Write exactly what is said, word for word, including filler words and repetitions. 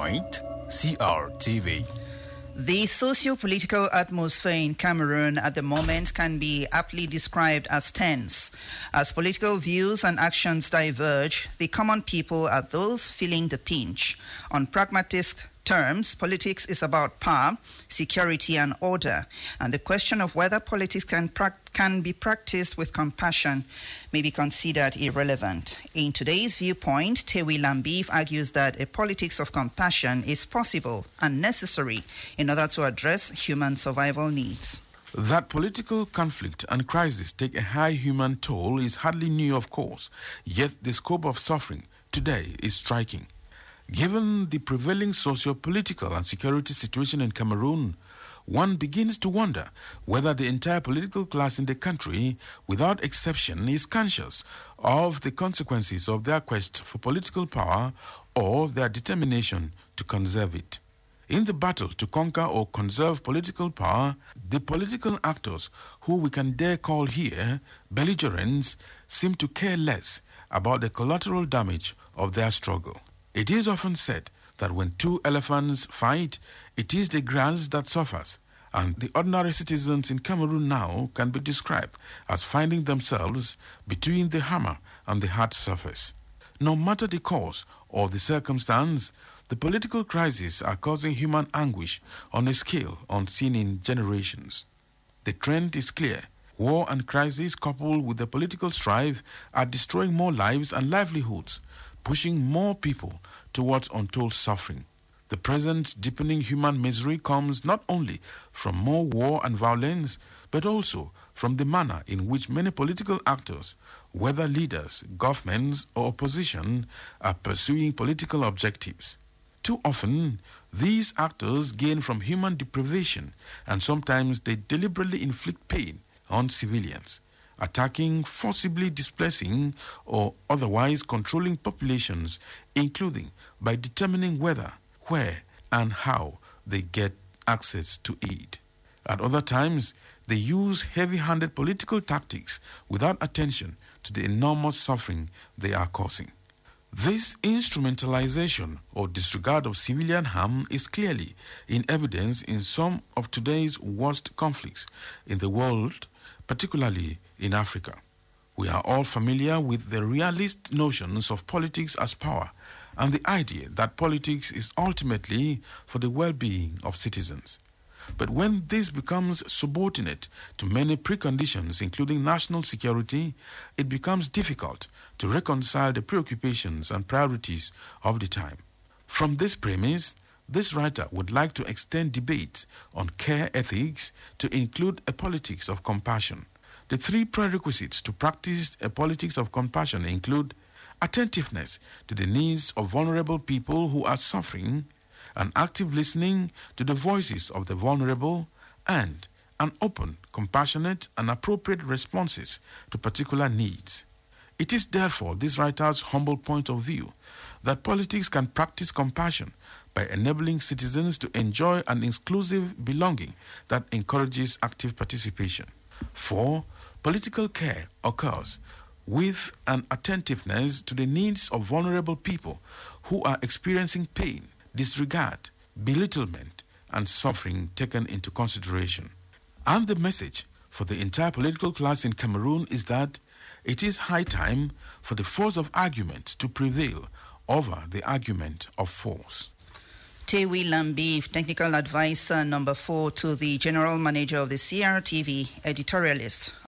point, C R T V. The socio-political atmosphere in Cameroon at the moment can be aptly described as tense. As political views and actions diverge, the common people are those feeling the pinch. On pragmatic terms, politics is about power, security and order, and the question of whether politics can pra- can be practiced with compassion may be considered irrelevant. In today's viewpoint, Tewi Lambeef argues that a politics of compassion is possible and necessary in order to address human survival needs. That political conflict and crisis take a high human toll is hardly new, of course, yet the scope of suffering today is striking. Given the prevailing socio-political and security situation in Cameroon, one begins to wonder whether the entire political class in the country, without exception, is conscious of the consequences of their quest for political power or their determination to conserve it. In the battle to conquer or conserve political power, the political actors, who we can dare call here belligerents, seem to care less about the collateral damage of their struggle. It is often said that when two elephants fight, it is the grass that suffers, and the ordinary citizens in Cameroon now can be described as finding themselves between the hammer and the hard surface. No matter the cause or the circumstance, the political crises are causing human anguish on a scale unseen in generations. The trend is clear. War and crisis coupled with the political strife are destroying more lives and livelihoods, pushing more people towards untold suffering. The present deepening human misery comes not only from more war and violence, but also from the manner in which many political actors, whether leaders, governments, or opposition, are pursuing political objectives. Too often, these actors gain from human deprivation, and sometimes they deliberately inflict pain on civilians, attacking, forcibly displacing, or otherwise controlling populations, including by determining whether, where, and how they get access to aid. At other times, they use heavy-handed political tactics without attention to the enormous suffering they are causing. This instrumentalization or disregard of civilian harm is clearly in evidence in some of today's worst conflicts in the world, particularly in Africa. We are all familiar with the realist notions of politics as power and the idea that politics is ultimately for the well-being of citizens. But when this becomes subordinate to many preconditions, including national security, it becomes difficult to reconcile the preoccupations and priorities of the time. From this premise, this writer would like to extend debate on care ethics to include a politics of compassion. The three prerequisites to practice a politics of compassion include attentiveness to the needs of vulnerable people who are suffering, an active listening to the voices of the vulnerable, and an open, compassionate, and appropriate responses to particular needs. It is therefore this writer's humble point of view that politics can practice compassion by enabling citizens to enjoy an inclusive belonging that encourages active participation. Four, political care occurs with an attentiveness to the needs of vulnerable people who are experiencing pain, disregard, belittlement, and suffering taken into consideration. And the message for the entire political class in Cameroon is that it is high time for the force of argument to prevail over the argument of force. Tewi Lambeef, technical advisor number four to the general manager of the C R T V, editorialist